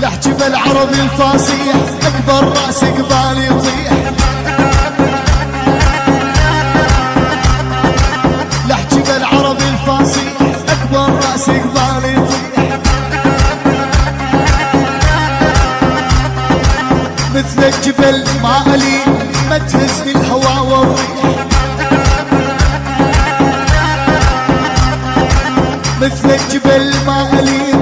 يحكي بالعربي الفصيح اكبر راس قبال يطيح. يحكي بالعربي الفصيح اكبر راس قبال يطيح. مثل الجبل ما الي ما تهزني الهوى والريح. مثل الجبل ما الي